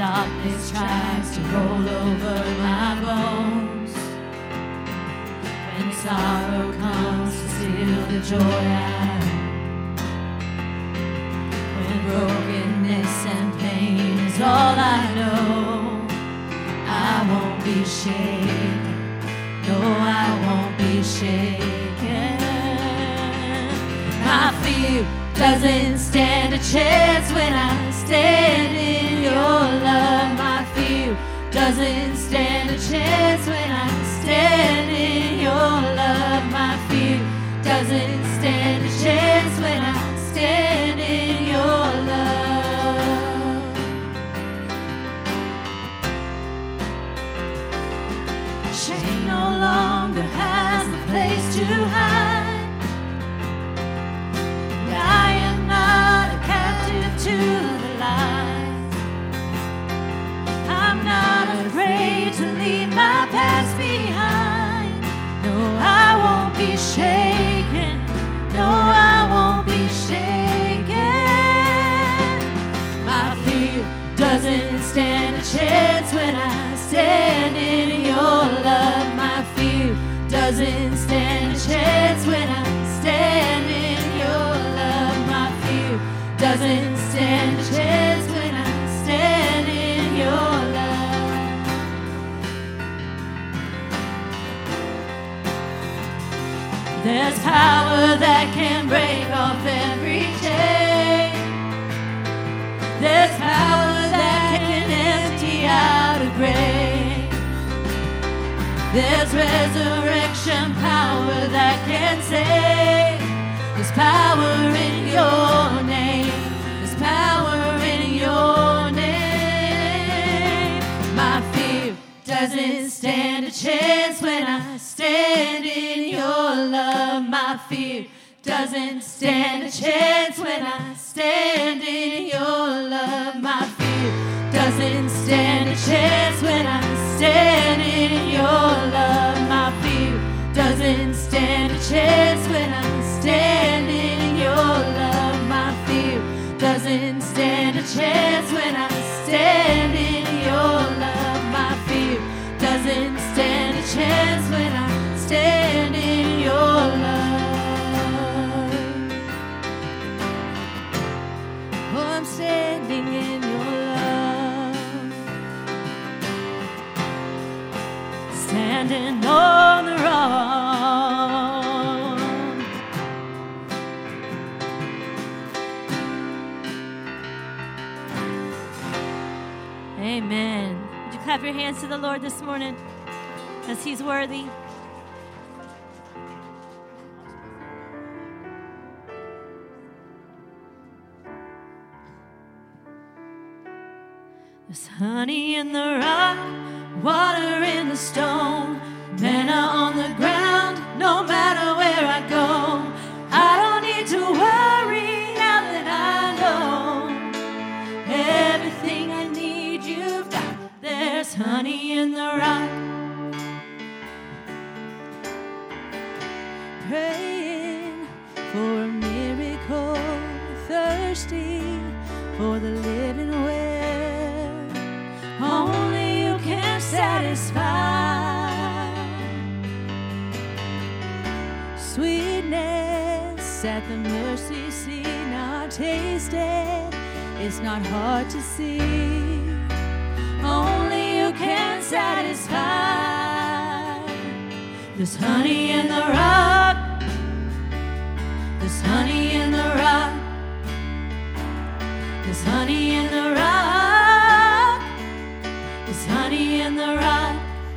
darkness tries to roll over my bones, when sorrow comes to steal the joy I own, when brokenness and pain is all I know, I won't be shaken. No, I won't be shaken. My fear doesn't stand a chance when I stand in your love. My fear doesn't stand a chance when I stand in your love. My fear doesn't stand a chance when I stand in your love. Shame no longer has a place to hide. I am not a captive to the lies. I'm not afraid to leave my past behind. No, I won't be shaken. No, I won't be shaken. My fear doesn't stand a chance when I stand in your love. My fear doesn't stand a chance when I stand in your love. My fear doesn't stand a chance when I stand in your love. There's power that can break off every chain. There's power that can empty out a grave. There's resurrection power that can save. There's power in your name. There's power in your name. My fear doesn't stand a chance when I stand in your love. My fear doesn't stand a chance when I stand in your love. My fear doesn't stand a chance when I stand in your love. My fear doesn't stand a chance when I stand in your love. My fear doesn't stand a chance when I stand in your love. My fear doesn't stand a chance when I stand in your love. Oh, I'm standing in your love, standing on the rock. Amen. Would you clap your hands to the Lord this morning, because He's worthy? There's honey in the rock, water in the stone, manna on the ground, no matter where I go. I don't need to worry now that I know everything I need you've got. There's honey in the rock. Praying for a miracle, thirsty for the living well. Only you can satisfy. Sweetness at the mercy seat, now taste it. It's not hard to see. Only you can satisfy. There's honey in the rock. There's honey in the rock. There's honey in the rock. There's honey in the rock.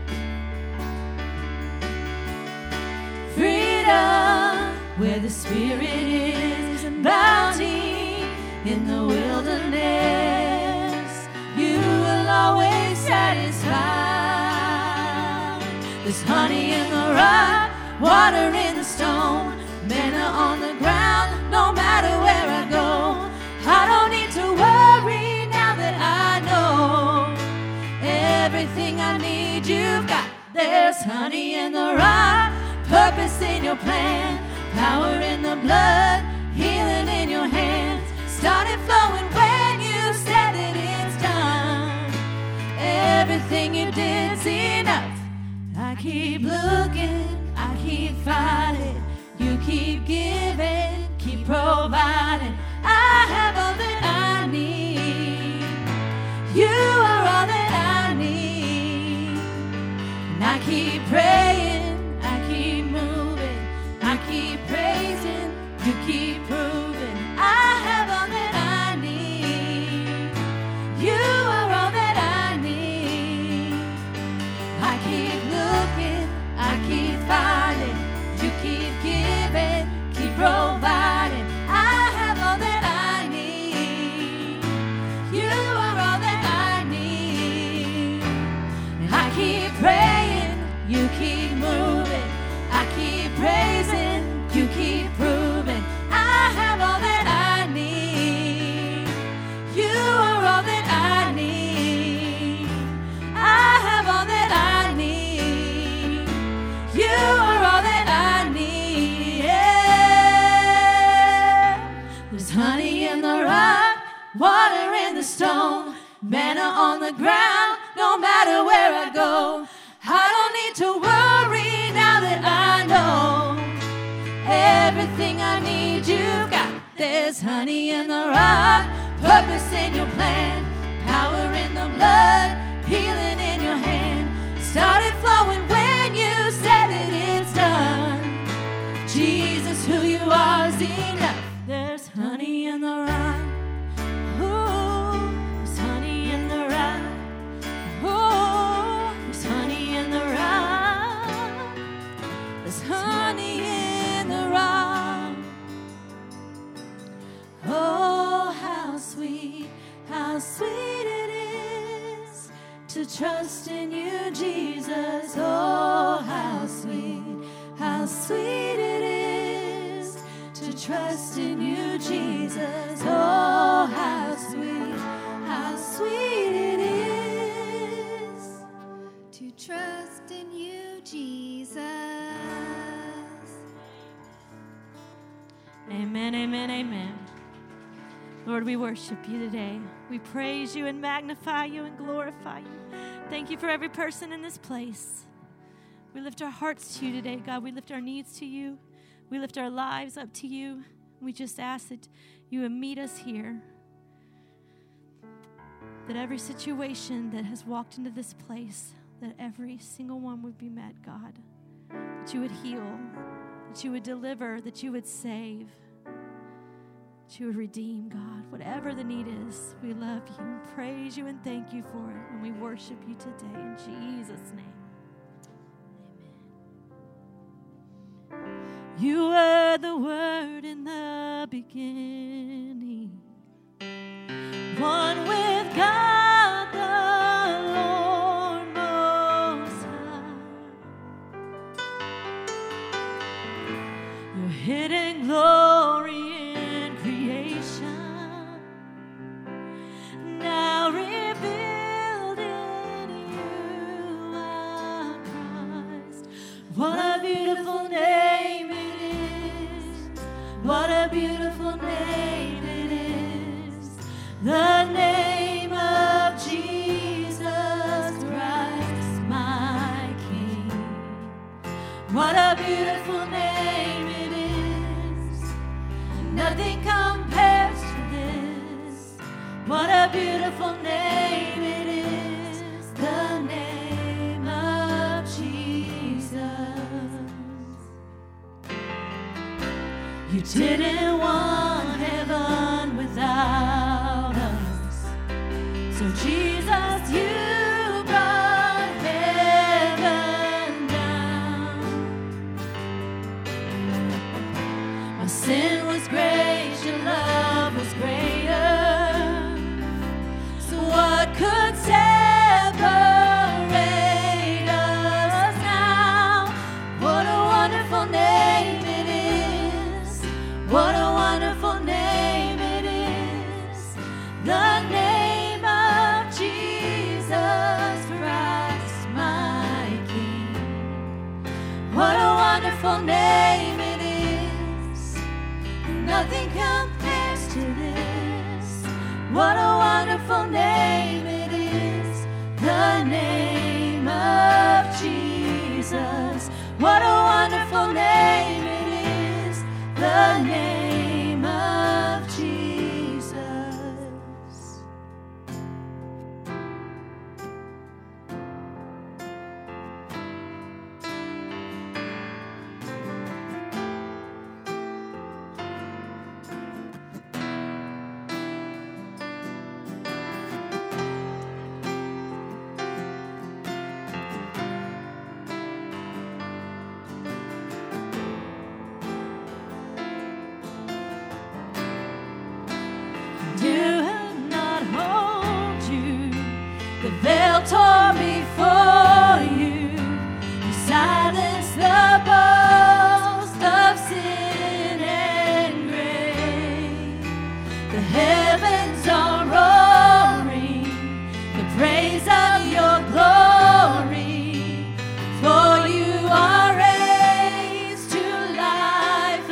Freedom where the Spirit is, and bounty in the wilderness. You will always satisfy. There's honey in the rock, water in the stone, manna on the ground, no matter where I go. I don't need to worry now that I know everything I need you've got. There's honey in the rock, purpose in your plan, power in the blood, in your hands, started flowing when you said that it's done. keep looking, I keep fighting. You keep giving, keep providing. I have all that I need. You are all that I need. And I keep praying, I keep moving, I keep praising, you keep proving. I have all that I need. You are all that I need. I keep looking, I keep finding, you keep giving, keep providing. I have all that I need. You are all that I need. And I keep praying, you keep moving, I keep praising, you keep proving. I have all that I need. You are all that I need. I have all that I need. You are all that I need. Yeah. There's honey in the rock, water in the stone, manna on the ground, no matter where I go. I don't need to worry now that I know everything I need you've got. There's honey in the rock, purpose in your plan, power in the blood, healing in your hand. Started flowing when you said that it's done. Jesus, who you are is enough. There's honey in the rock. Ooh, there's honey in the rock. Ooh, there's honey in the rock. There's honey in the rock. Oh, how sweet it is to trust in you, Jesus. Oh, how sweet it is to trust in you, Jesus. Oh, how sweet it is to trust in you, Jesus. Amen, amen, amen. Lord, we worship you today. We praise you and magnify you and glorify you. Thank you for every person in this place. We lift our hearts to you today, God. We lift our needs to you. We lift our lives up to you. We just ask that you would meet us here. That every situation that has walked into this place, that every single one would be met, God. That you would heal, that you would deliver, that you would save, that you would redeem, God. Whatever the need is, we love you and praise you and thank you for it. And we worship you today in Jesus' name. Amen. You were the Word in the beginning, one with God the Lord Most High. Your hidden glory in creation, now revealed in you are Christ. What a beautiful name it is. What a beautiful name it is. The name of Jesus Christ, my King. What a beautiful name it is. Nothing compares to this. What a beautiful name it is. The name of Jesus. You didn't want heaven without us. So Jesus, you brought heaven down. My sin was great, your love was greater. So what could separate us now? What a wonderful name it is. What a wonderful name it is. The name of Jesus Christ, my King. What a wonderful name it is. Nothing compares to this. What a wonderful name it is. The name of Jesus. The heavens are roaring the praise of your glory, for you are raised to life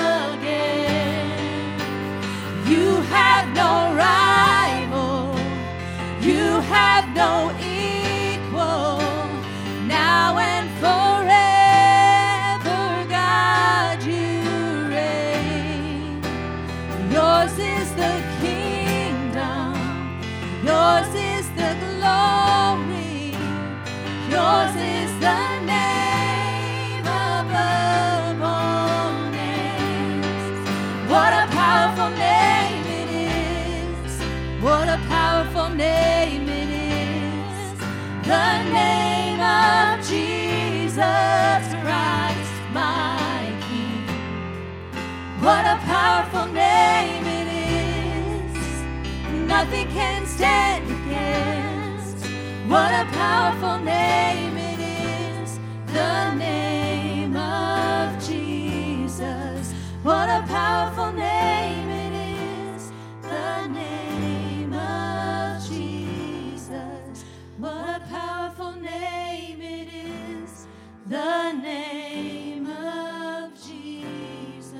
again. You have no rival, you have no equal, now and forever, God, you reign. Yours is the kingdom, yours is the glory, yours is the name above all names. What a powerful name it is, what a powerful name it is, the name of Jesus Christ, my King. What a powerful name it is, nothing can stand against. What a powerful name it is, the name of Jesus. What a powerful name it is, the name of Jesus. What a powerful name it is, the name of Jesus.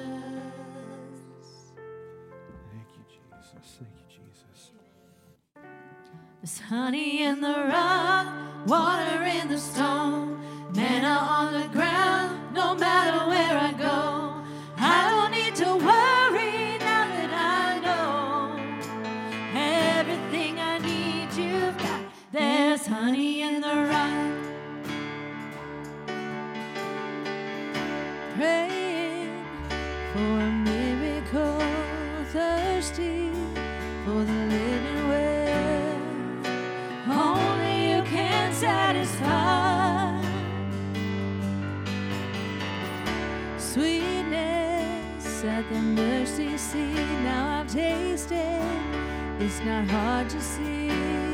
Thank you, Jesus. Thank you, Jesus. There's honey in the rock, water in the stone, manna on the ground, no matter where I go. I don't need to worry now that I know everything I need you've got. There's honey in the rock. Praying for a miracle, thirsty for the living well. Only you can satisfy. Sweetness at the mercy seat. Now I've tasted, it's not hard to see.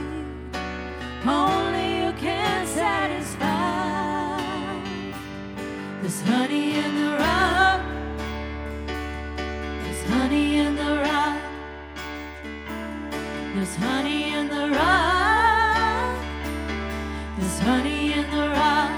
Only you can satisfy. There's honey in the rock. There's honey in the rock. There's honey in the rock. There's honey in the rock.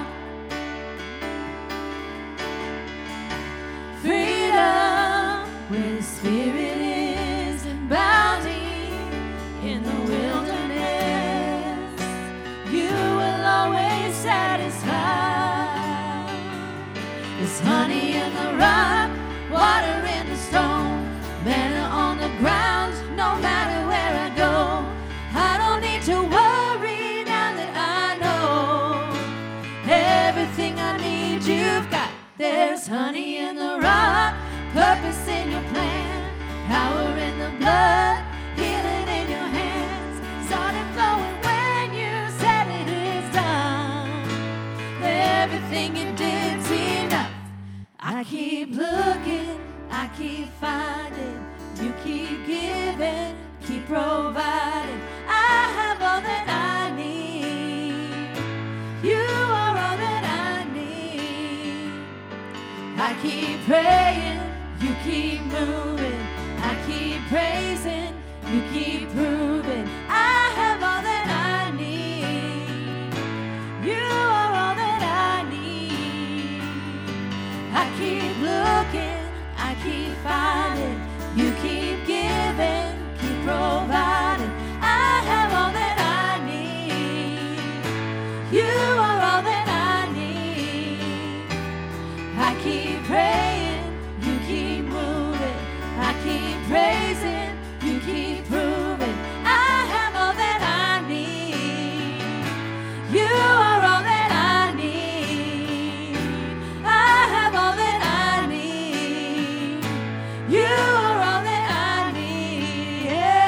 Freedom where the Spirit is, and bounty in the wilderness. You will always satisfy. There's honey in the rock, water in the stone, manna on the ground, no matter where I go. I don't need to worry now that I know everything I need you've got. There's honey in the rock, purpose in your plan, power in the blood, healing in your hands. Started flowing when you said it is done. Everything you did's enough. I keep looking, I keep finding, you keep giving, keep providing. I have all that I need. You are all that I need. I keep praying, you keep moving. I keep praising, you keep proving. I have all that I need. You are all that I need. I keep looking, I keep finding, you keep giving, keep providing. I have all that I need. You are all that I need. I keep praying, you keep moving. I keep praising, you keep proving. I have all that I need. You are all that I need. I have all that I need. You are all that I need.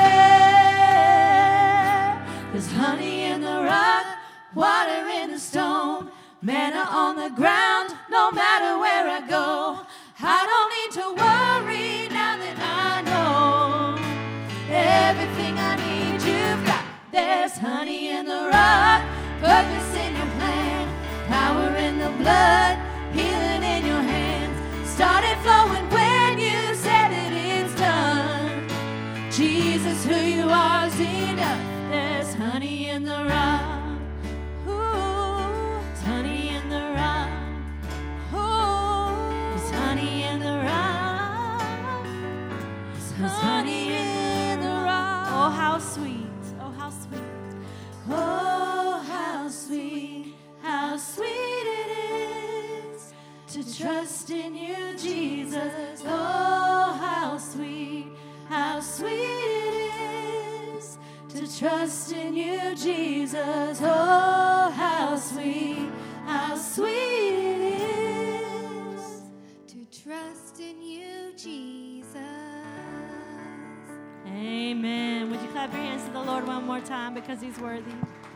Yeah. There's honey in the rock, water in the stone, manna on the ground, no matter where I go. I don't need to worry now that I know everything I need you've got. There's honey in the rock, purpose in your plan, power in the blood, healing in your hands. Started flowing when you said it is done. Jesus, who you are is enough. There's honey in the rock. Ooh, there's honey in the rock. Ooh, there's honey in the rock. There's honey in the rock. Oh, how sweet. Oh, how sweet. Oh, how sweet. How sweet it is to trust in you, Jesus. Oh, how sweet. How sweet it is to trust in you, Jesus. Oh, how sweet it is to trust in you, Jesus. Amen. Would you clap your hands to the Lord one more time because he's worthy?